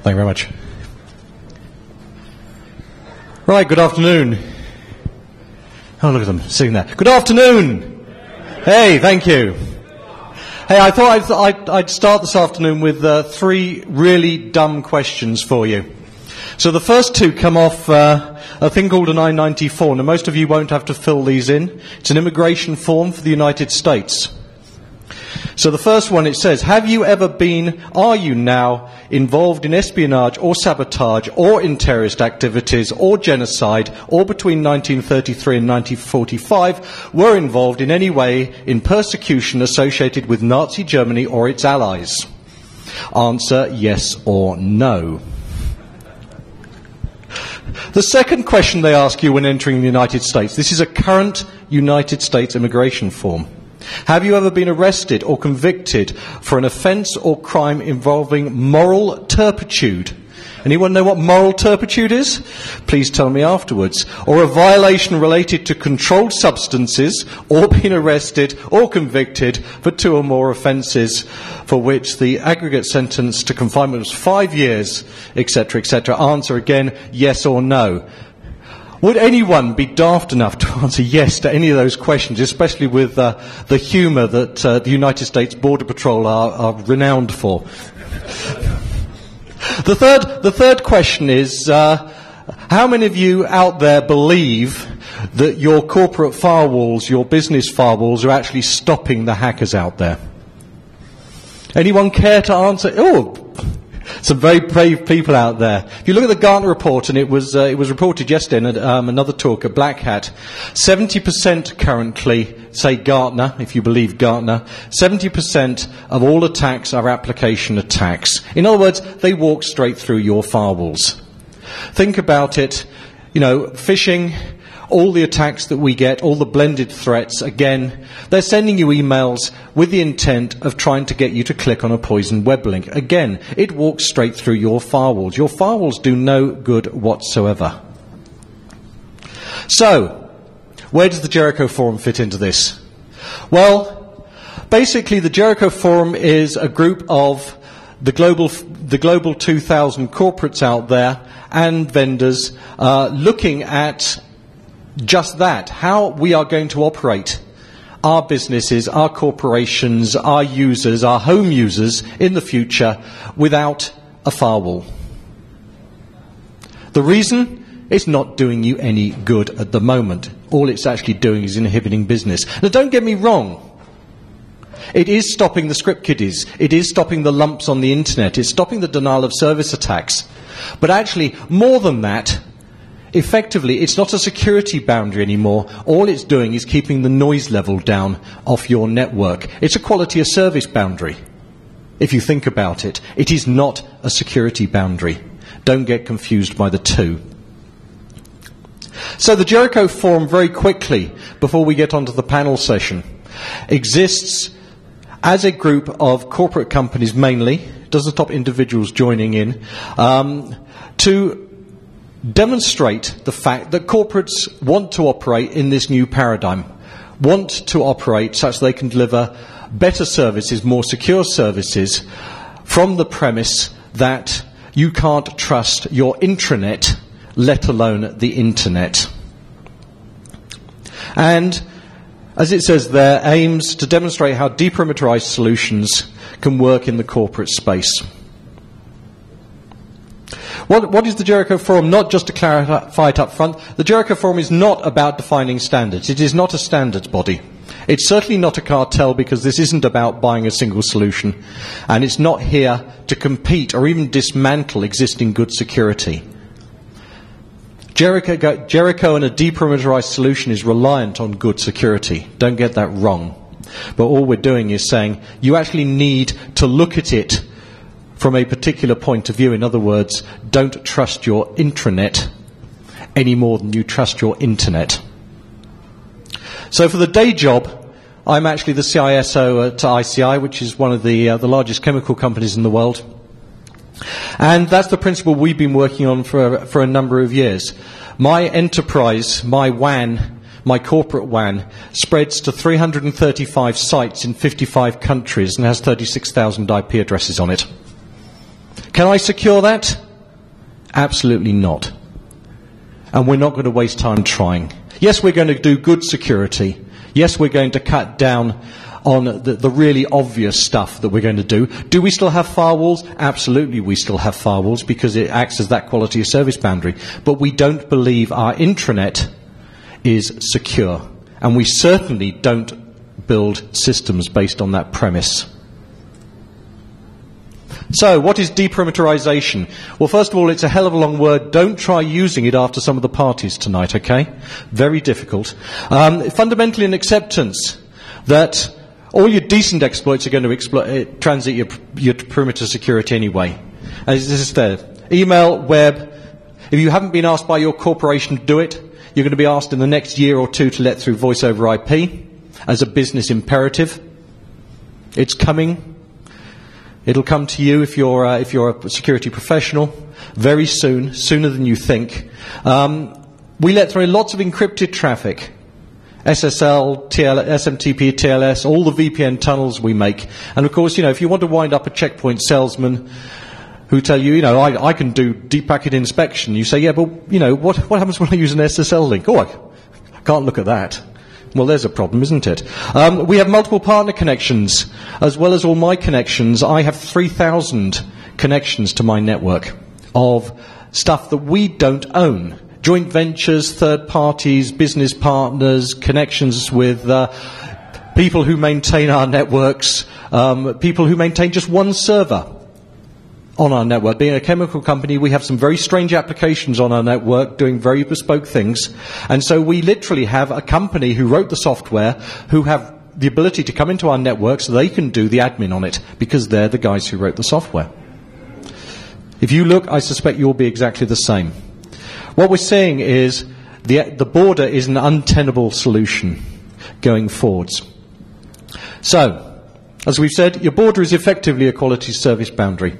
Thank you very much. Right, good afternoon. Oh, look at them sitting there. Good afternoon. Hey, thank you. Hey, I thought I'd start this afternoon with three really dumb questions for you. So the first two come off a thing called an I-94. Now, most of you won't have to fill these in. It's an immigration form for the United States. So the first one, it says, are you now involved in espionage or sabotage or in terrorist activities or genocide or between 1933 and 1945 were involved in any way in persecution associated with Nazi Germany or its allies? Answer, yes or no. The second question they ask you when entering the United States, this is a current United States immigration form. Have you ever been arrested or convicted for an offence or crime involving moral turpitude? Anyone know what moral turpitude is? Please tell me afterwards. Or a violation related to controlled substances, or been arrested or convicted for two or more offences for which the aggregate sentence to confinement was 5 years, etc., etc. Answer again, yes or no. Would anyone be daft enough to answer yes to any of those questions, especially with the humour that the United States Border Patrol are renowned for? The third question is, how many of you out there believe that your corporate firewalls, your business firewalls, are actually stopping the hackers out there? Anyone care to answer? Oh, some very brave people out there. If you look at the Gartner report, and it was reported yesterday in another talk at Black Hat, 70% currently, say Gartner, if you believe Gartner, 70% of all attacks are application attacks. In other words, they walk straight through your firewalls. Think about it, phishing, all the attacks that we get, all the blended threats, again, they're sending you emails with the intent of trying to get you to click on a poisoned web link. Again, it walks straight through your firewalls. Your firewalls do no good whatsoever. So, where does the Jericho Forum fit into this? Well, basically the Jericho Forum is a group of the global 2,000 corporates out there and vendors looking at just that, how we are going to operate our businesses, our corporations, our users, our home users in the future without a firewall. The reason? It's not doing you any good at the moment. All it's actually doing is inhibiting business. Now, don't get me wrong. It is stopping the script kiddies. It is stopping the lumps on the internet. It's stopping the denial of service attacks. But actually, more than that, effectively, it's not a security boundary anymore. All it's doing is keeping the noise level down off your network. It's a quality of service boundary. If you think about it, it is not a security boundary. Don't get confused by the two. So the Jericho Forum, very quickly, before we get onto the panel session, exists as a group of corporate companies mainly, doesn't stop individuals joining in, to demonstrate the fact that corporates want to operate in this new paradigm, want to operate such they can deliver better services, more secure services, from the premise that you can't trust your intranet, let alone the internet. And, as it says there, aims to demonstrate how deperimeterized solutions can work in the corporate space. What is the Jericho Forum? Not just to clarify it up front, the Jericho Forum is not about defining standards. It is not a standards body. It's certainly not a cartel, because this isn't about buying a single solution. And it's not here to compete or even dismantle existing good security. Jericho and a deperimeterized solution is reliant on good security. Don't get that wrong. But all we're doing is saying you actually need to look at it from a particular point of view. In other words, don't trust your intranet any more than you trust your internet. So for the day job, I'm actually the CISO at ICI, which is one of the largest chemical companies in the world. And that's the principle we've been working on for a number of years. My enterprise, my WAN, my corporate WAN, spreads to 335 sites in 55 countries and has 36,000 IP addresses on it. Can I secure that? Absolutely not. And we're not going to waste time trying. Yes, we're going to do good security. Yes, we're going to cut down on the really obvious stuff that we're going to do. Do we still have firewalls? Absolutely we still have firewalls because it acts as that quality of service boundary. But we don't believe our intranet is secure. And we certainly don't build systems based on that premise. So, what is deperimeterization? Well, first of all, it's a hell of a long word. Don't try using it after some of the parties tonight, okay? Very difficult. Fundamentally an acceptance that all your decent exploits are going to transit your perimeter security anyway. As this is there. Email, web. If you haven't been asked by your corporation to do it, you're going to be asked in the next year or two to let through voice over IP as a business imperative. It's coming. It'll come to you if you're a security professional very soon, sooner than you think. We let through lots of encrypted traffic. SSL, SMTP, TLS, all the VPN tunnels we make. And of course, if you want to wind up a checkpoint salesman who tell you, I can do deep packet inspection, you say, yeah, but, what happens when I use an SSL link? Oh, I can't look at that. Well, there's a problem, isn't it? We have multiple partner connections. As well as all my connections, I have 3,000 connections to my network of stuff that we don't own. Joint ventures, third parties, business partners, connections with people who maintain our networks, people who maintain just one server on our network. Being a chemical company, we have some very strange applications on our network doing very bespoke things. And so we literally have a company who wrote the software who have the ability to come into our network so they can do the admin on it because they're the guys who wrote the software. If you look, I suspect you'll be exactly the same. What we're seeing is the border is an untenable solution going forwards. So, as we've said, your border is effectively a quality service boundary.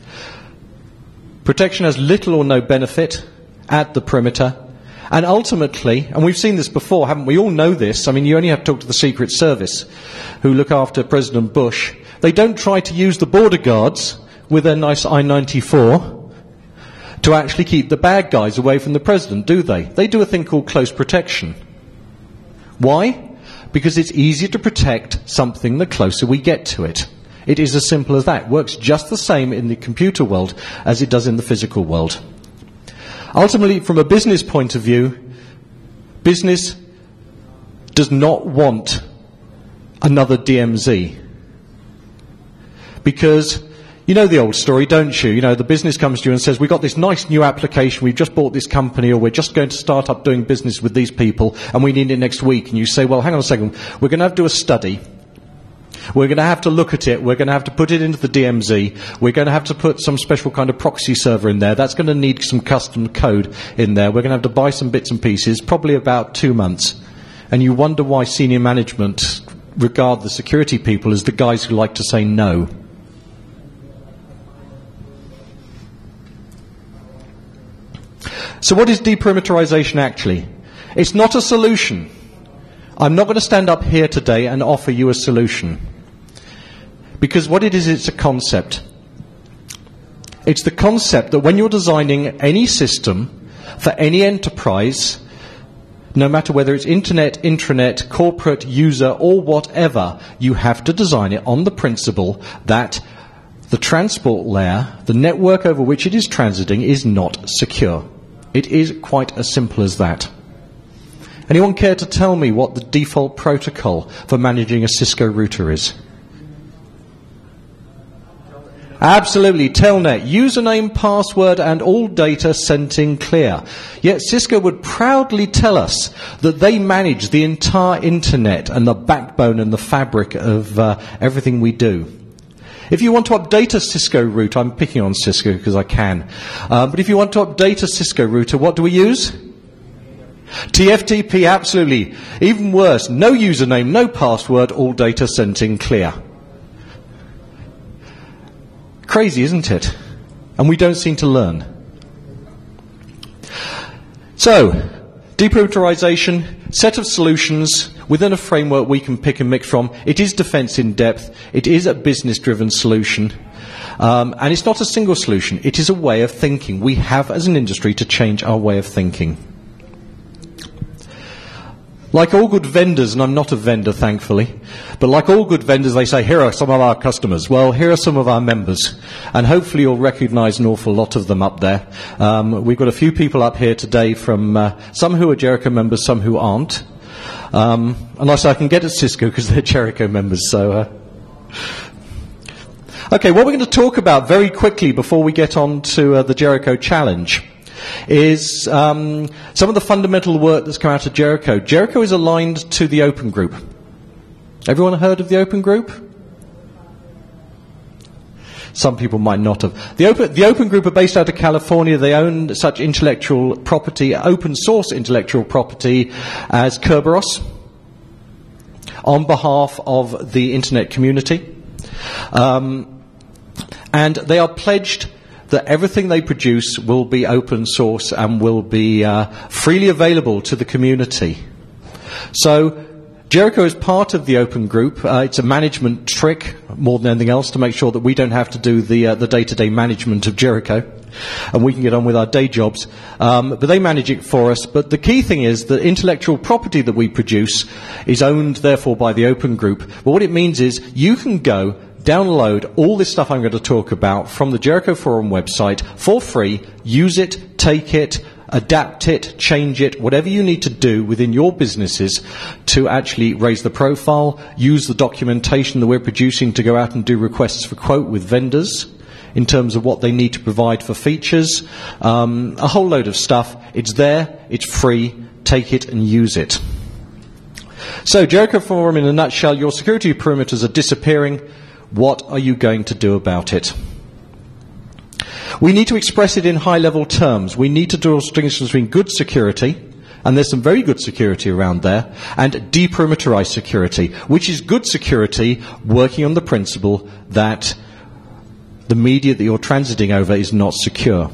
Protection has little or no benefit at the perimeter. And ultimately, and we've seen this before, haven't we? All know this. I mean, you only have to talk to the Secret Service, who look after President Bush. They don't try to use the border guards with their nice I-94 to actually keep the bad guys away from the president, do they? They do a thing called close protection. Why? Because it's easier to protect something the closer we get to it. It is as simple as that. It works just the same in the computer world as it does in the physical world. Ultimately, from a business point of view, business does not want another DMZ. Because you know the old story, don't you? The business comes to you and says, we've got this nice new application, we've just bought this company, or we're just going to start up doing business with these people, and we need it next week. And you say, well, hang on a second, we're going to have to do a study. We're going to have to look at it. We're going to have to put it into the DMZ. We're going to have to put some special kind of proxy server in there. That's going to need some custom code in there. We're going to have to buy some bits and pieces, probably about 2 months. And you wonder why senior management regard the security people as the guys who like to say no. So what is deperimeterization actually? It's not a solution. I'm not going to stand up here today and offer you a solution. Because what it is, it's a concept. It's the concept that when you're designing any system for any enterprise, no matter whether it's internet, intranet, corporate, user, or whatever, you have to design it on the principle that the transport layer, the network over which it is transiting, is not secure. It is quite as simple as that. Anyone care to tell me what the default protocol for managing a Cisco router is? Absolutely, Telnet. Username, password, and all data sent in clear. Yet Cisco would proudly tell us that they manage the entire internet and the backbone and the fabric of everything we do. If you want to update a Cisco router, I'm picking on Cisco because I can, but if you want to update a Cisco router, what do we use? TFTP, absolutely. Even worse, no username, no password, all data sent in clear. Crazy, isn't it? And we don't seem to learn. So, deperimeterization, set of solutions within a framework we can pick and mix from. It is defense in depth. It is a business-driven solution. And it's not a single solution. It is a way of thinking. We have, as an industry, to change our way of thinking. Like all good vendors, and I'm not a vendor, thankfully, but like all good vendors, they say, here are some of our customers. Well, here are some of our members. And hopefully you'll recognise an awful lot of them up there. We've got a few people up here today from some who are Jericho members, some who aren't. Unless I can get at Cisco because they're Jericho members. So, okay, what we're going to talk about very quickly before we get on to the Jericho Challenge is some of the fundamental work that's come out of Jericho. Jericho is aligned to the Open Group. Everyone heard of the Open Group? Some people might not have. The Open Group are based out of California. They own such intellectual property, open source intellectual property, as Kerberos, on behalf of the internet community. And they are pledged that everything they produce will be open source and will be freely available to the community. So Jericho is part of the Open Group. It's a management trick more than anything else to make sure that we don't have to do the day-to-day management of Jericho and we can get on with our day jobs. But they manage it for us. But the key thing is that intellectual property that we produce is owned, therefore, by the Open Group. But what it means is you can go download all this stuff I'm going to talk about from the Jericho Forum website for free, use it, take it, adapt it, change it, whatever you need to do within your businesses to actually raise the profile, use the documentation that we're producing to go out and do requests for quote with vendors in terms of what they need to provide for features, a whole load of stuff. It's there, it's free, take it and use it. So Jericho Forum in a nutshell, your security perimeters are disappearing. What are you going to do about it? We need to express it in high-level terms. We need to draw distinctions between good security, and there's some very good security around there, and deperimeterized security, which is good security working on the principle that the media that you're transiting over is not secure.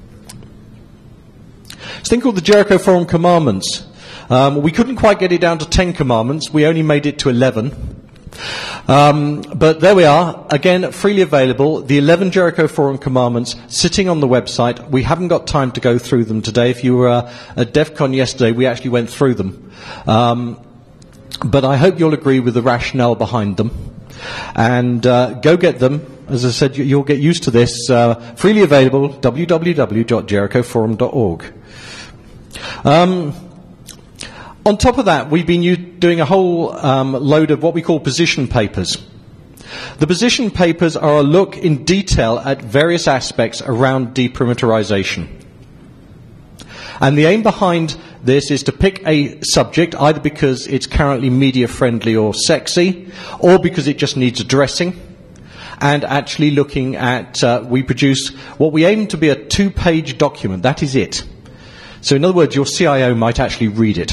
It's a thing called the Jericho Forum Commandments. We couldn't quite get it down to 10 commandments. We only made it to 11. But there we are, again, freely available, the 11 Jericho Forum Commandments sitting on the website. We haven't got time to go through them today. If you were at DEF CON yesterday, we actually went through them. But I hope you'll agree with the rationale behind them. And go get them. As I said, you'll get used to this. Freely available, www.jerichoforum.org. On top of that, we've been doing a whole load of what we call position papers. The position papers are a look in detail at various aspects around deperimeterization. And the aim behind this is to pick a subject, either because it's currently media-friendly or sexy, or because it just needs addressing, and actually looking at, we produce what we aim to be a 2-page document. That is it. So in other words, your CIO might actually read it.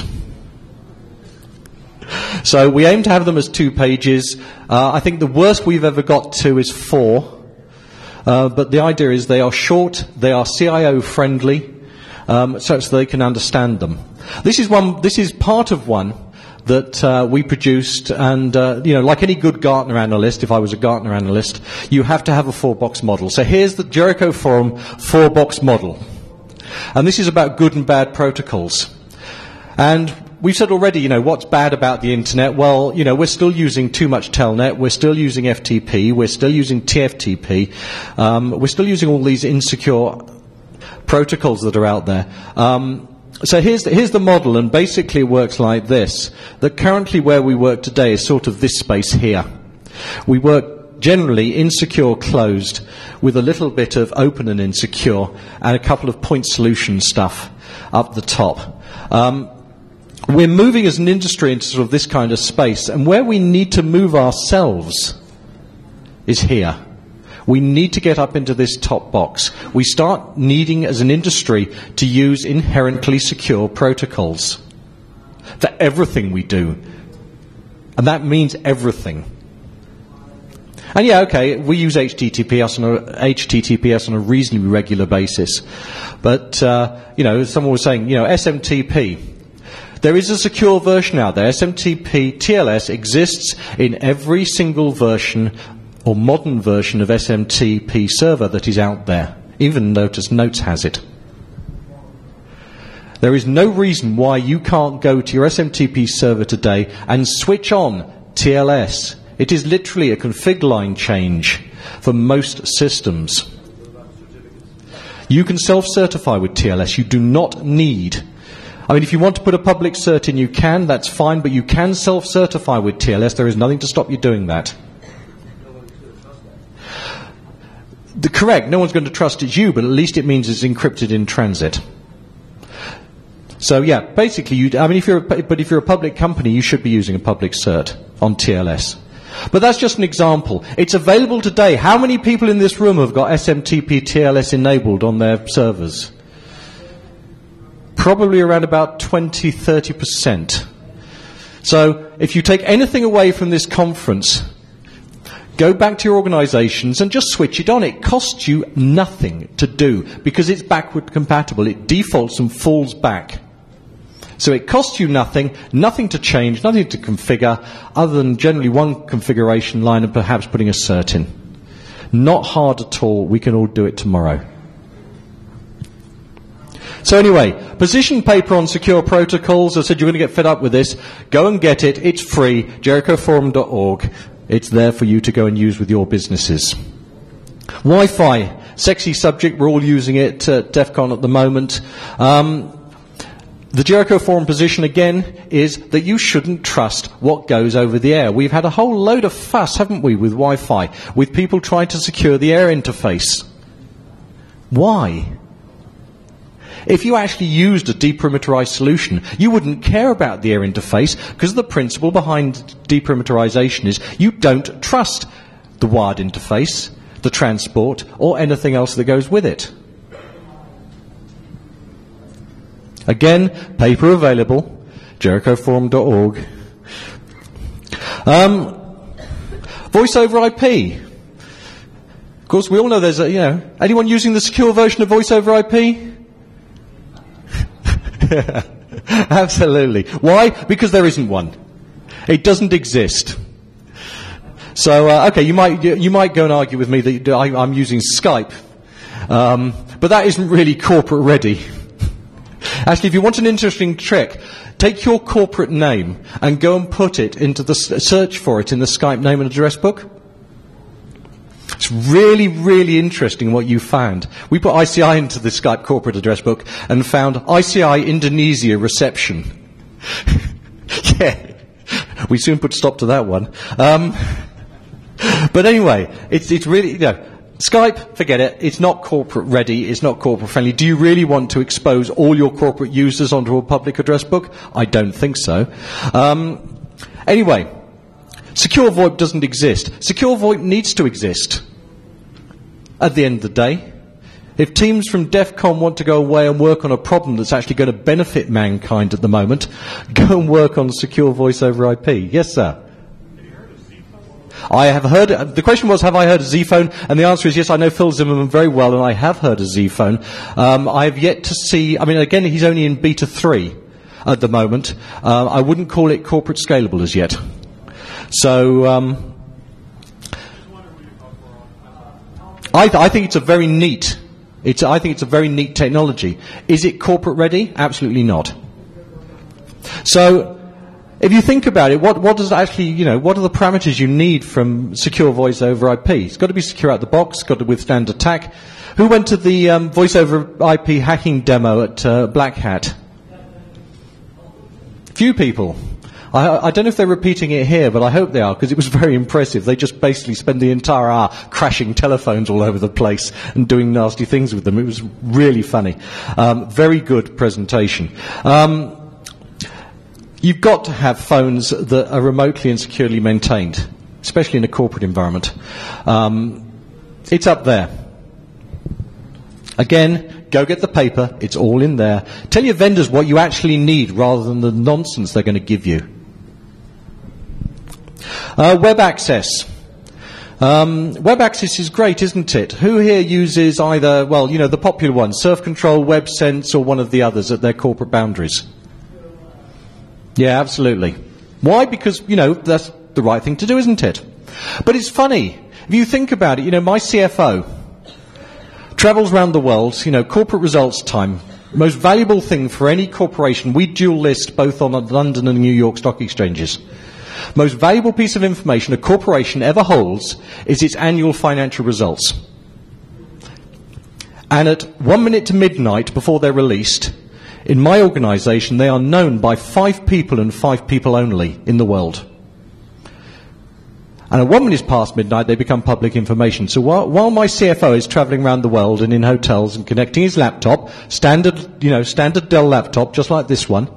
So we aim to have them as 2 pages. I think the worst we've ever got to is 4. But the idea is they are short, they are CIO friendly, so they can understand them. This is part of one that we produced, and like any good Gartner analyst, if I was a Gartner analyst, you have to have a 4-box model. So here's the Jericho Forum 4-box model. And this is about good and bad protocols. And we've said already, what's bad about the internet? Well, we're still using too much Telnet, we're still using FTP, we're still using TFTP, we're still using all these insecure protocols that are out there. So here's the model, and basically it works like this. That currently where we work today is sort of this space here. We work generally insecure closed with a little bit of open and insecure and a couple of point solution stuff up the top. We're moving as an industry into sort of this kind of space, and where we need to move ourselves is here. We need to get up into this top box. We start needing, as an industry, to use inherently secure protocols for everything we do. And that means everything. And yeah, okay, we use HTTPS on a reasonably regular basis. But, someone was saying, SMTP. There is a secure version out there. SMTP TLS exists in every single version or modern version of SMTP server that is out there. Even Lotus Notes has it. There is no reason why you can't go to your SMTP server today and switch on TLS. It is literally a config line change for most systems. You can self-certify with TLS. You do not need... I mean, if you want to put a public cert in, you can. That's fine, but you can self-certify with TLS. There is nothing to stop you doing that. Correct. No one's going to trust it's you, but at least it means it's encrypted in transit. So yeah, basically, if you're a public company, you should be using a public cert on TLS. But that's just an example. It's available today. How many people in this room have got SMTP TLS enabled on their servers? Probably around about 20-30%. So if you take anything away from this conference, go back to your organizations and just switch it on. It costs you nothing to do because it's backward compatible. It defaults and falls back. So it costs you nothing to change, nothing to configure, other than generally one configuration line and perhaps putting a cert in. Not hard at all. We can all do it tomorrow. So anyway, position paper on secure protocols. I said you're going to get fed up with this. Go and get it. It's free. JerichoForum.org. It's there for you to go and use with your businesses. Wi-Fi. Sexy subject. We're all using it at DEF CON at the moment. The Jericho Forum position, again, is that you shouldn't trust what goes over the air. We've had a whole load of fuss, haven't we, with Wi-Fi, with people trying to secure the air interface. Why? If you actually used a deperimeterized solution, you wouldn't care about the air interface because the principle behind deperimeterization is you don't trust the wired interface, the transport, or anything else that goes with it. Again, paper available, JerichoForum.org. Voice over IP. Of course, we all know there's anyone using the secure version of voice over IP? Absolutely. Why? Because there isn't one. It doesn't exist. So, okay, you might go and argue with me that I'm using Skype, but that isn't really corporate ready. Actually, if you want an interesting trick, take your corporate name and go and put it into the search for it in the Skype name and address book. It's really, really interesting what you found. We put ICI into the Skype corporate address book and found ICI Indonesia reception. Yeah, we soon put a stop to that one. But anyway, it's really, Skype, forget it. It's not corporate ready. It's not corporate friendly. Do you really want to expose all your corporate users onto a public address book? I don't think so. Anyway, Secure VoIP doesn't exist. Secure VoIP needs to exist. At the end of the day, if teams from DEF CON want to go away and work on a problem that's actually going to benefit mankind at the moment, go and work on secure voice over IP. Yes, sir. I have heard, the question was, have I heard of Z-Phone? And the answer is yes, I know Phil Zimmerman very well, and I have heard of Z-Phone. I have yet to see, again, he's only in beta 3 at the moment. I wouldn't call it corporate scalable as yet. So, I think it's a very neat, I think it's a very neat technology. Is it corporate ready? Absolutely not. So, if you think about it, what does actually, what are the parameters you need from secure voice over IP? It's got to be secure out the box, got to withstand attack. Who went to the voice over IP hacking demo at Black Hat? Few people. I don't know if they're repeating it here, but I hope they are, because it was very impressive. They just basically spent the entire hour crashing telephones all over the place and doing nasty things with them. It was really funny. Very good presentation. You've got to have phones that are remotely and securely maintained, especially in a corporate environment. It's up there. Again, go get the paper. It's all in there. Tell your vendors what you actually need rather than the nonsense they're going to give you. Web access. Web access is great, isn't it? Who here uses either, the popular ones, Surf Control, WebSense, or one of the others at their corporate boundaries? Yeah, absolutely. Why? Because, that's the right thing to do, isn't it? But it's funny. if you think about it, my CFO travels around the world, corporate results time, most valuable thing for any corporation. We dual list both on the London and New York stock exchanges. Most valuable piece of information a corporation ever holds is its annual financial results. And at 1 minute to midnight before they're released, in my organisation, they are known by 5 people and 5 people only in the world. And at 1 minute past midnight, they become public information. So while my CFO is travelling around the world and in hotels and connecting his laptop, standard Dell laptop, just like this one,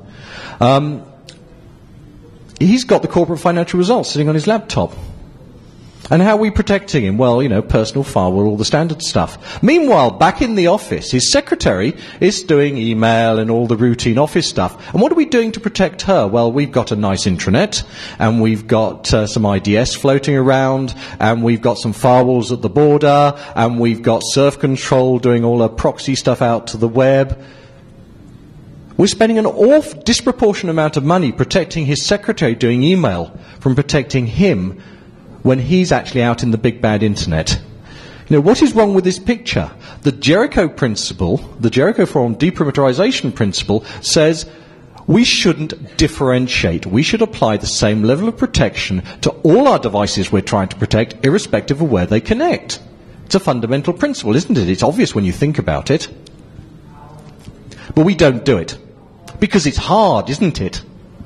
he's got the corporate financial results sitting on his laptop. And how are we protecting him? Well, personal firewall, all the standard stuff. Meanwhile, back in the office, his secretary is doing email and all the routine office stuff. And what are we doing to protect her? Well, we've got a nice intranet, and we've got some IDS floating around, and we've got some firewalls at the border, and we've got Surf Control doing all the proxy stuff out to the web. We're spending an disproportionate amount of money protecting his secretary doing email from protecting him when he's actually out in the big bad internet. What is wrong with this picture? The Jericho principle, the Jericho Forum deperimeterization principle, says we shouldn't differentiate. We should apply the same level of protection to all our devices we're trying to protect, irrespective of where they connect. It's a fundamental principle, isn't it? It's obvious when you think about it. But we don't do it. Because it's hard, isn't it?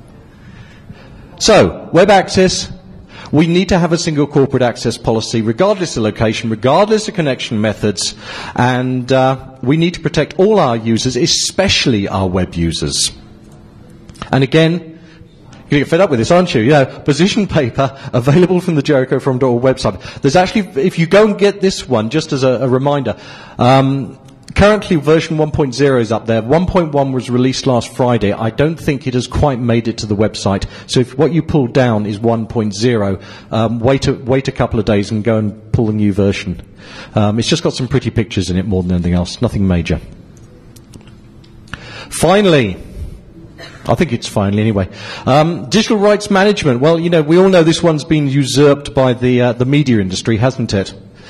So, web access. We need to have a single corporate access policy, regardless of location, regardless of connection methods, and we need to protect all our users, especially our web users. And again, you're going to get fed up with this, aren't you? Position paper available from the JerichoForum.org website. There's actually, if you go and get this one, just as a reminder, currently version 1.0 is up there. 1.1 was released last Friday. I don't think it has quite made it to the website. So if what you pull down is 1.0, wait a couple of days and go and pull the new version. It's just got some pretty pictures in it more than anything else. Nothing major. Finally, I think it's finally anyway. Digital rights management. Well, we all know this one's been usurped by the media industry, hasn't it?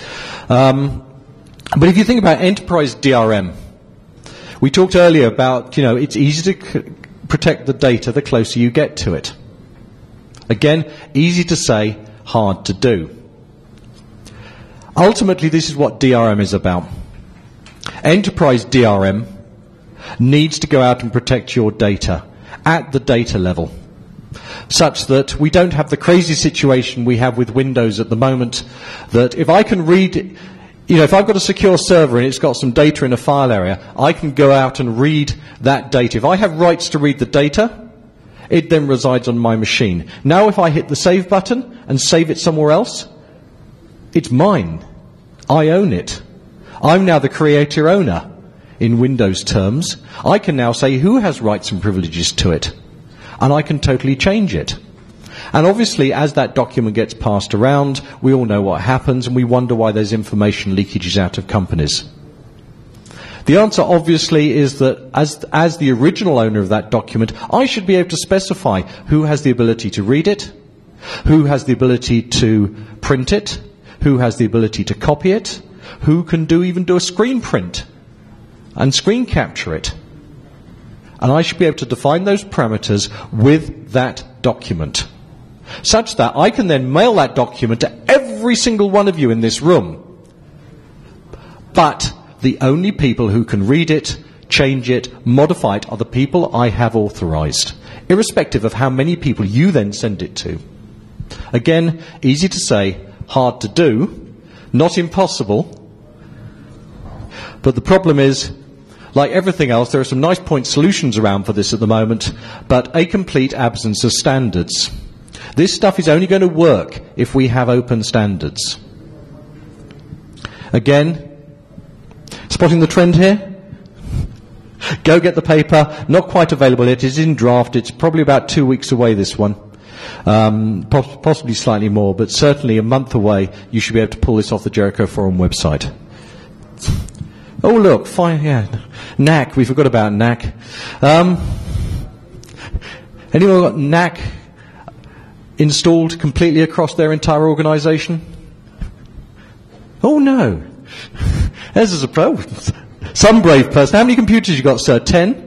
But if you think about enterprise DRM, we talked earlier about, it's easy to protect the data the closer you get to it. Again, easy to say, hard to do. Ultimately, this is what DRM is about. Enterprise DRM needs to go out and protect your data at the data level, such that we don't have the crazy situation we have with Windows at the moment, that if I can read, if I've got a secure server and it's got some data in a file area, I can go out and read that data. If I have rights to read the data, it then resides on my machine. Now if I hit the save button and save it somewhere else, it's mine. I own it. I'm now the creator owner in Windows terms. I can now say who has rights and privileges to it, and I can totally change it. And obviously, as that document gets passed around, we all know what happens, and we wonder why there's information leakages out of companies. The answer, obviously, is that as the original owner of that document, I should be able to specify who has the ability to read it, who has the ability to print it, who has the ability to copy it, who can even do a screen print and screen capture it. And I should be able to define those parameters with that document, such that I can then mail that document to every single one of you in this room. But the only people who can read it, change it, modify it are the people I have authorized, irrespective of how many people you then send it to. Again, easy to say, hard to do, not impossible. But the problem is, like everything else, there are some nice point solutions around for this at the moment, but a complete absence of standards. This stuff is only going to work if we have open standards. Again, spotting the trend here? Go get the paper. Not quite available yet. It's in draft. It's probably about 2 weeks away, this one. Possibly slightly more, but certainly a month away. You should be able to pull this off the Jericho Forum website. Oh, look, fine, yeah. NAC, we forgot about NAC. Anyone got NAC installed completely across their entire organization? Oh no. This is a problem. Some brave person. How many computers you got, sir? 10?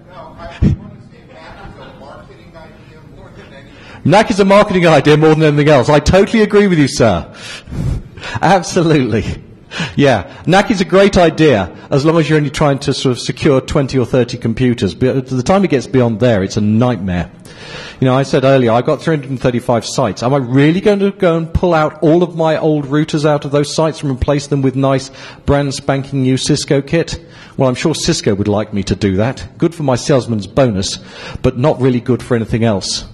NAC is a marketing idea more than anything else. I totally agree with you, sir. Absolutely. Yeah, NAC is a great idea as long as you're only trying to sort of secure 20 or 30 computers. But the time it gets beyond there, it's a nightmare. You know, I said earlier, I've got 335 sites. Am I really going to go and pull out all of my old routers out of those sites and replace them with nice, brand spanking new Cisco kit? Well, I'm sure Cisco would like me to do that. Good for my salesman's bonus, but not really good for anything else.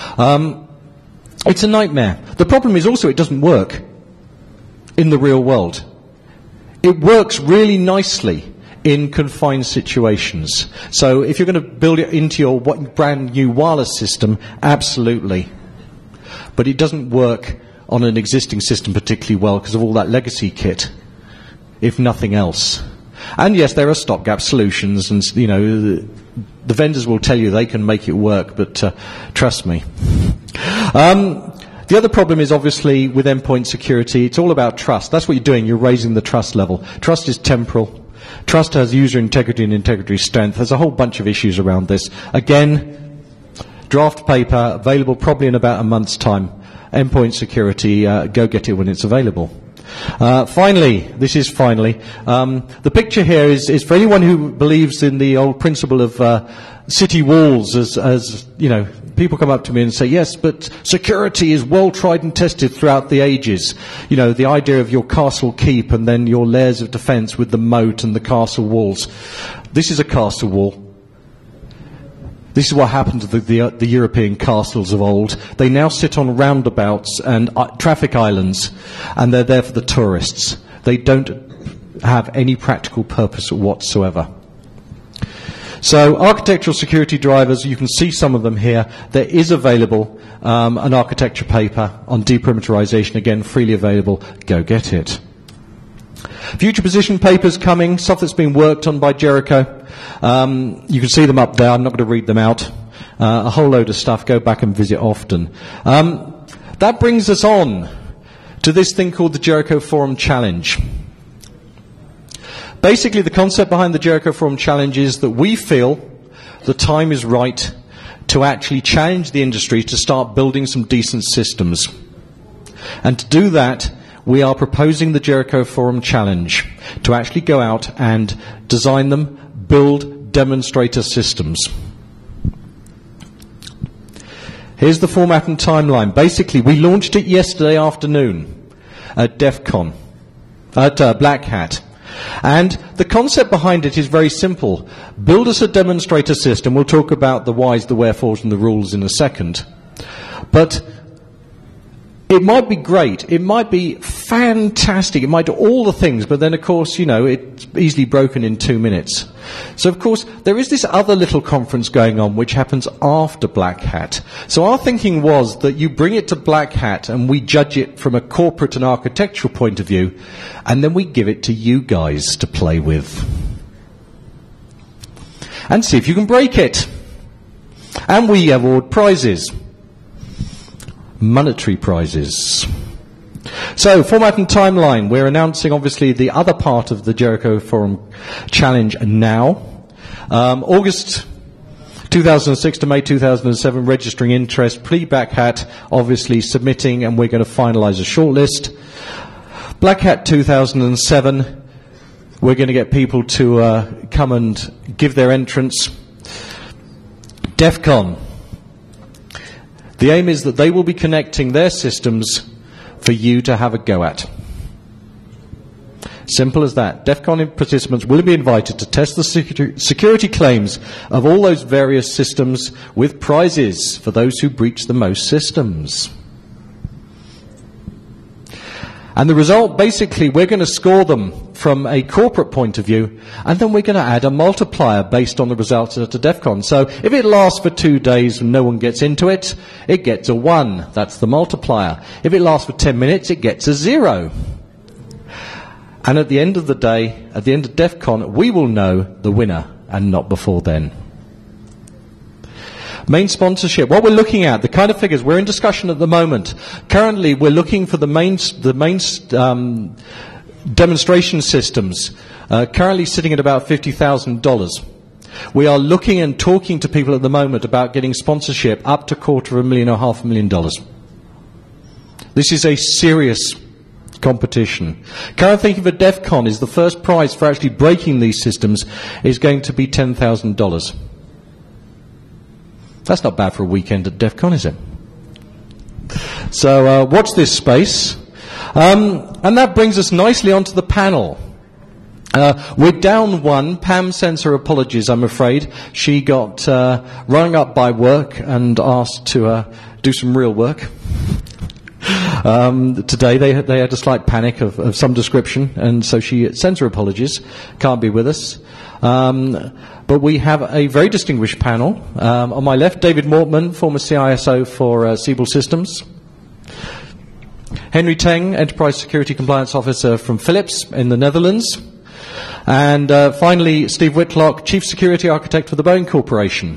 It's a nightmare. The problem is also it doesn't work in the real world. It works really nicely in confined situations. So if you're going to build it into your brand new wireless system, absolutely. But it doesn't work on an existing system particularly well because of all that legacy kit, if nothing else. And yes, there are stopgap solutions, and you know, the vendors will tell you they can make it work, but trust me. The other problem is obviously with endpoint security, it's all about trust. That's what you're doing, you're raising the trust level. Trust is temporal. Trust has user integrity and integrity strength. There's a whole bunch of issues around this. Again, draft paper, available probably in about a month's time. Endpoint security, go get it when it's available. Finally, the picture here is for anyone who believes in the old principle of city walls, as you know, people come up to me and say, yes, but security is well tried and tested throughout the ages. You know, the idea of your castle keep and then your layers of defence with the moat and the castle walls. This is a castle wall. This is what happened to the European castles of old. They now sit on roundabouts and traffic islands, and they're there for the tourists. They don't have any practical purpose whatsoever. So architectural security drivers, you can see some of them here. There is available an architecture paper on deperimeterization, again, freely available. Go get it. Future position papers coming, stuff that's been worked on by Jericho. You can see them up there. I'm not going to read them out. A whole load of stuff. Go back and visit often. That brings us on to this thing called the Jericho Forum Challenge. Basically, the concept behind the Jericho Forum Challenge is that we feel the time is right to actually challenge the industry to start building some decent systems. And to do that, we are proposing the Jericho Forum Challenge to actually go out and design them, build demonstrator systems. Here's the format and timeline. Basically, we launched it yesterday afternoon at DEF CON, at Black Hat. And the concept behind it is very simple. Build us a demonstrator system. We'll talk about the whys, the wherefores, and the rules in a second. But it might be great. It might be fantastic. It might do all the things, but then, of course, you know, it's easily broken in 2 minutes. So, of course, there is this other little conference going on which happens after Black Hat. So our thinking was that you bring it to Black Hat and we judge it from a corporate and architectural point of view, and then we give it to you guys to play with. And see if you can break it. And we award prizes. Monetary prizes. So, format and timeline. We're announcing, obviously, the other part of the Jericho Forum Challenge now. August 2006 to May 2007, registering interest. Pre-Black Hat, obviously, submitting, and we're going to finalise a shortlist. Black Hat 2007, we're going to get people to come and give their entrance. DEF CON. The aim is that they will be connecting their systems for you to have a go at. Simple as that. DEF CON participants will be invited to test the security claims of all those various systems with prizes for those who breach the most systems. And the result, basically, we're going to score them from a corporate point of view, and then we're going to add a multiplier based on the results at a DEF CON. So if it lasts for 2 days and no one gets into it, it gets a 1. That's the multiplier. If it lasts for 10 minutes, it gets a 0. And at the end of the day, at the end of DEF CON, we will know the winner, and not before then. Main sponsorship. What we're looking at, the kind of figures, we're in discussion at the moment. Currently, we're looking for the main demonstration systems, currently sitting at about $50,000. We are looking and talking to people at the moment about getting sponsorship up to $250,000 or $500,000. This is a serious competition. Current thinking for DEF CON is the first prize for actually breaking these systems is going to be $10,000. That's not bad for a weekend at DEF CON, is it? So watch this space. And that brings us nicely onto the panel. We're down one. Pam sends her apologies, I'm afraid. She got rung up by work and asked to do some real work. Today they had a slight panic of some description, and so she sends her apologies. Can't be with us. But we have a very distinguished panel. On my left, David Mortman, former CISO for Siebel Systems. Henry Teng, Enterprise Security Compliance Officer from Philips in the Netherlands. And finally, Steve Whitlock, Chief Security Architect for the Boeing Corporation.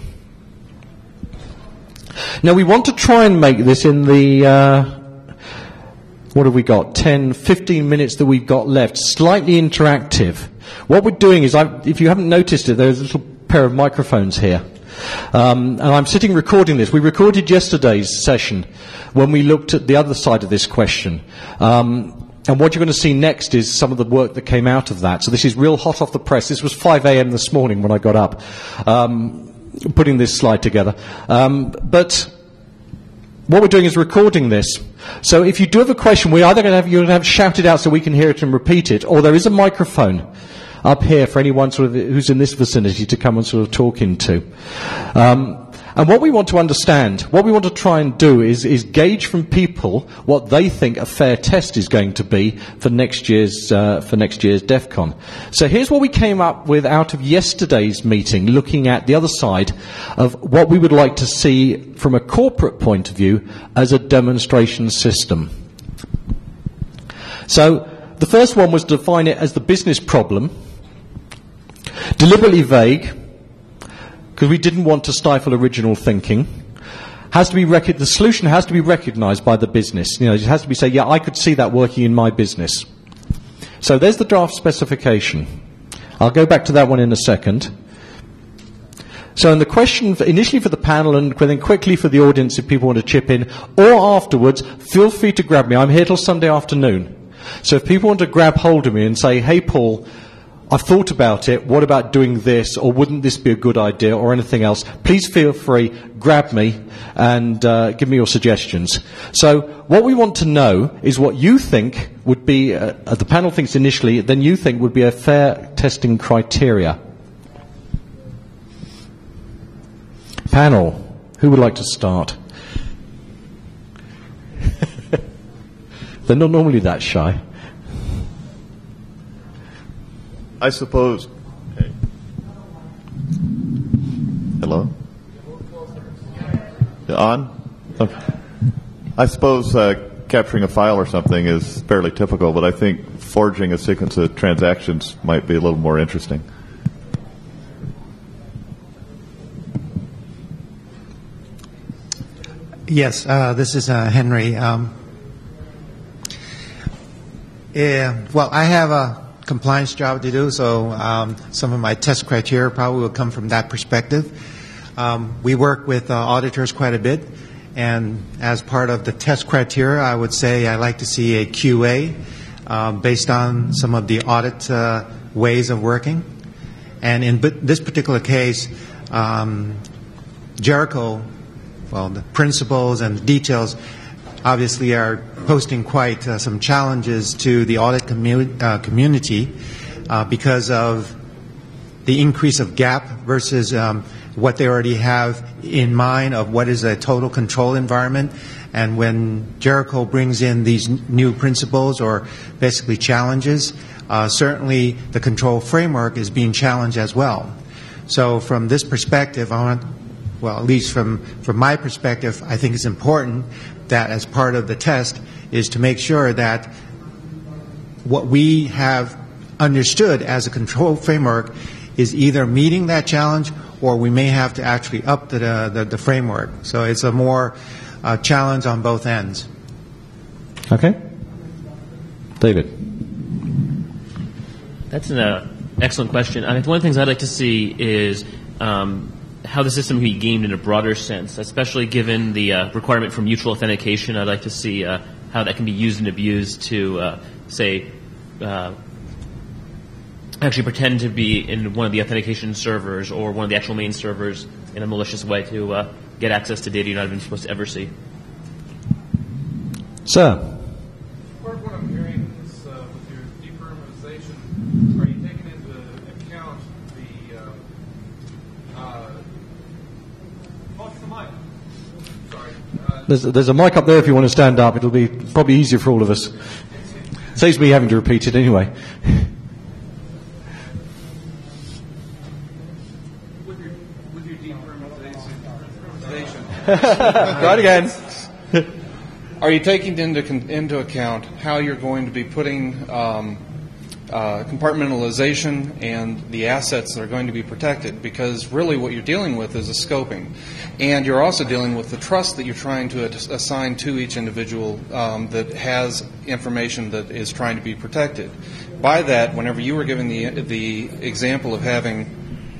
Now, we want to try and make this in the, what have we got, 10, 15 minutes that we've got left, slightly interactive. What we're doing is, if you haven't noticed it, there's a little pair of microphones here. And I'm sitting recording this. We recorded yesterday's session when we looked at the other side of this question. And what you're going to see next is some of the work that came out of that. So this is real hot off the press. This was 5 a.m. this morning when I got up, putting this slide together. But what we're doing is recording this. So if you do have a question, we're either going to have shout it out so we can hear it and repeat it, or there is a microphone up here for anyone sort of who's in this vicinity to come and sort of talk into. And what we want to understand, what we want to try and do is gauge from people what they think a fair test is going to be for next year's DEF CON. So here's what we came up with out of yesterday's meeting, looking at the other side of what we would like to see from a corporate point of view as a demonstration system. So the first one was to define it as the business problem, deliberately vague, because we didn't want to stifle original thinking. The solution has to be recognized by the business. You know, it has to be say, yeah, I could see that working in my business. So there's the draft specification. I'll go back to that one in a second. So in the question, initially for the panel and then quickly for the audience if people want to chip in, or afterwards, feel free to grab me. I'm here till Sunday afternoon. So if people want to grab hold of me and say, hey, Paul, I've thought about it, what about doing this, or wouldn't this be a good idea, or anything else, please feel free, grab me, and give me your suggestions. So what we want to know is what you think would be, the panel thinks initially, then you think would be a fair testing criteria. Panel, who would like to start? They're not normally that shy. I suppose. Hey. Hello? On? Okay. I suppose capturing a file or something is fairly typical, but I think forging a sequence of transactions might be a little more interesting. Yes, this is Henry. Well, I have a compliance job to do, so some of my test criteria probably will come from that perspective. We work with auditors quite a bit, and as part of the test criteria, I would say I like to see a QA based on some of the audit ways of working. And in this particular case, Jericho, well, the principles and the details obviously are posing quite some challenges to the audit community because of the increase of gap versus what they already have in mind of what is a total control environment. And when Jericho brings in these new principles or basically challenges, certainly the control framework is being challenged as well. So from this perspective, at least from my perspective, I think it's important that as part of the test is to make sure that what we have understood as a control framework is either meeting that challenge or we may have to actually up the framework. So it's a more challenge on both ends. Okay. David. That's an excellent question. I mean, one of the things I'd like to see is how the system can be gamed in a broader sense, especially given the requirement for mutual authentication. I'd like to see how that can be used and abused to, say, actually pretend to be in one of the authentication servers or one of the actual main servers in a malicious way to get access to data you're not even supposed to ever see. Sir? Part of what I'm hearing is with your deperimeterization, are you taking into account the what's the mic? Sorry. There's a mic up there if you want to stand up. It'll be probably easier for all of us. Saves me having to repeat it anyway. With your deperimeterization. Try it again. Are you taking into account how you're going to be putting compartmentalization and the assets that are going to be protected? Because really what you're dealing with is a scoping. And you're also dealing with the trust that you're trying to assign to each individual that has information that is trying to be protected. By that, whenever you were giving the example of having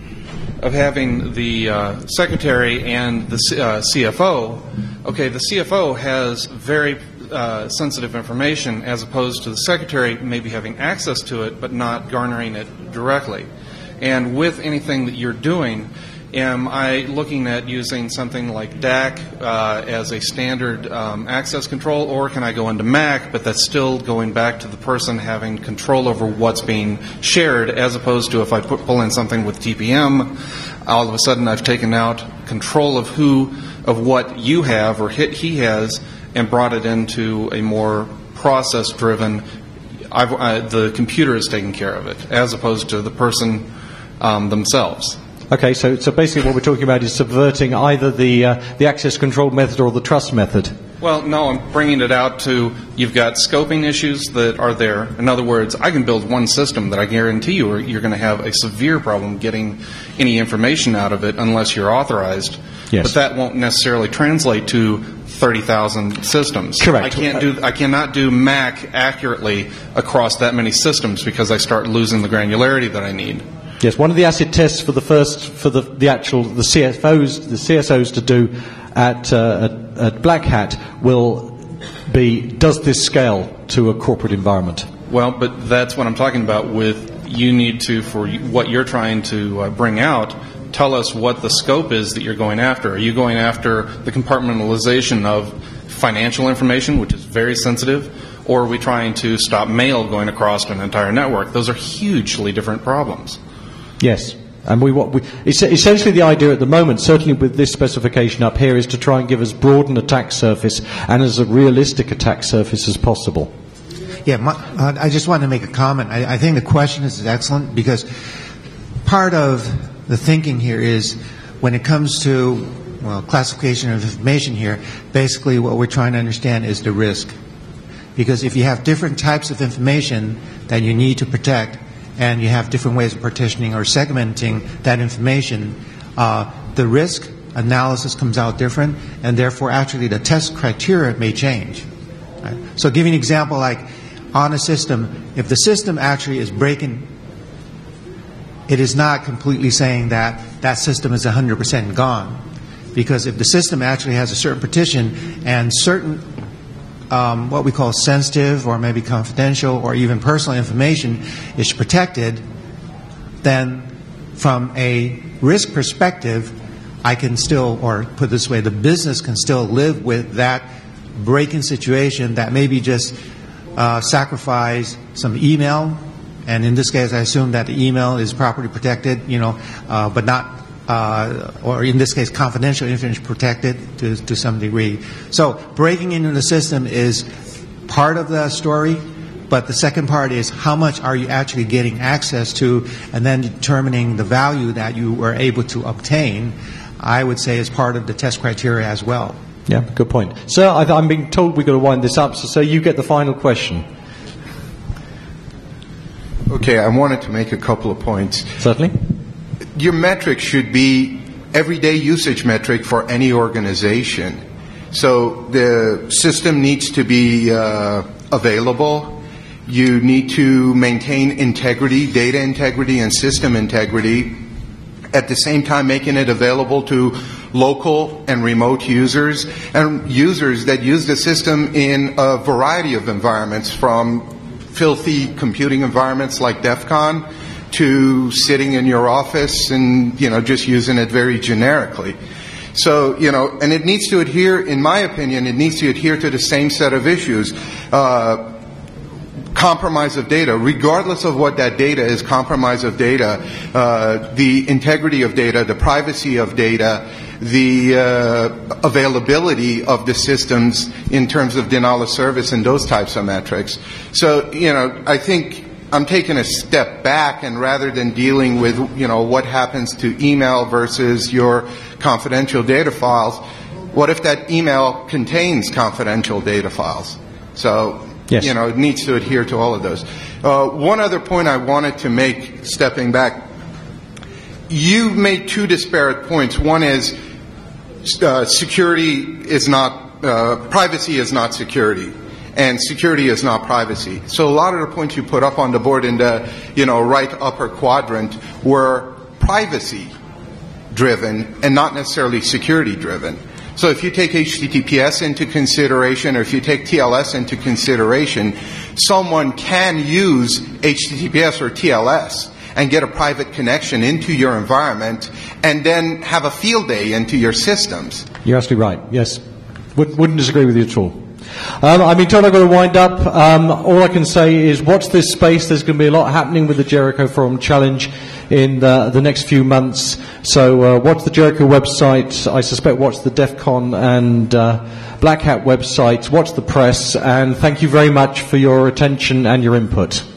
the secretary and the CFO, okay, the CFO has very sensitive information as opposed to the secretary maybe having access to it but not garnering it directly. And with anything that you're doing, am I looking at using something like DAC as a standard access control, or can I go into MAC, but that's still going back to the person having control over what's being shared, as opposed to if I pull in something with TPM, all of a sudden I've taken out control of what you have or he has and brought it into a more process-driven, the computer is taking care of it, as opposed to the person themselves. Okay, so basically what we're talking about is subverting either the access control method or the trust method. Well, no, I'm bringing it out to you've got scoping issues that are there. In other words, I can build one system that I guarantee you're going to have a severe problem getting any information out of it unless you're authorized. Yes. But that won't necessarily translate to 30,000 systems. Correct. I cannot do MAC accurately across that many systems because I start losing the granularity that I need. Yes, one of the acid tests for the CSOs to do at Black Hat will be, does this scale to a corporate environment? Well, but that's what I'm talking about with you need to, for what you're trying to bring out, tell us what the scope is that you're going after. Are you going after the compartmentalization of financial information, which is very sensitive, or are we trying to stop mail going across an entire network? Those are hugely different problems. Yes. And essentially the idea at the moment, certainly with this specification up here, is to try and give as broad an attack surface and as a realistic attack surface as possible. Yeah, I just wanted to make a comment. I think the question is excellent because part of the thinking here is when it comes to, classification of information here, basically what we're trying to understand is the risk. Because if you have different types of information that you need to protect, and you have different ways of partitioning or segmenting that information, the risk analysis comes out different, and therefore actually the test criteria may change. Right? So give you an example, like on a system, if the system actually is breaking, it is not completely saying that that system is 100% gone. Because if the system actually has a certain partition and certain what we call sensitive or maybe confidential or even personal information is protected, then from a risk perspective, I can still, or put it this way, the business can still live with that break-in situation that maybe just sacrifice some email, and in this case I assume that the email is properly protected, but not or in this case, confidential information protected to some degree. So breaking into the system is part of the story, but the second part is how much are you actually getting access to, and then determining the value that you were able to obtain, I would say is part of the test criteria as well. Yeah, good point. Sir, I'm being told we've got to wind this up, so you get the final question. Okay, I wanted to make a couple of points. Certainly. Your metric should be everyday usage metric for any organization. So the system needs to be available. You need to maintain integrity, data integrity, and system integrity, at the same time making it available to local and remote users, and users that use the system in a variety of environments, from filthy computing environments like DEF CON to sitting in your office and, just using it very generically. So, and it needs to adhere, in my opinion, it needs to adhere to the same set of issues. Compromise of data, regardless of what that data is, compromise of data, the integrity of data, the privacy of data, the availability of the systems in terms of denial of service and those types of metrics. So, I think I'm taking a step back, and rather than dealing with, what happens to email versus your confidential data files, what if that email contains confidential data files? So, yes. It needs to adhere to all of those. One other point I wanted to make, stepping back, you made two disparate points. One is security is not, privacy is not security, and security is not privacy. So a lot of the points you put up on the board in the, right upper quadrant were privacy driven and not necessarily security driven. So if you take HTTPS into consideration, or if you take TLS into consideration, someone can use HTTPS or TLS and get a private connection into your environment and then have a field day into your systems. You're absolutely right, yes. Wouldn't disagree with you at all. Todd, I've got to wind up. All I can say is watch this space. There's going to be a lot happening with the Jericho Forum Challenge in the next few months. So watch the Jericho website. I suspect watch the DEF CON and Black Hat websites. Watch the press. And thank you very much for your attention and your input.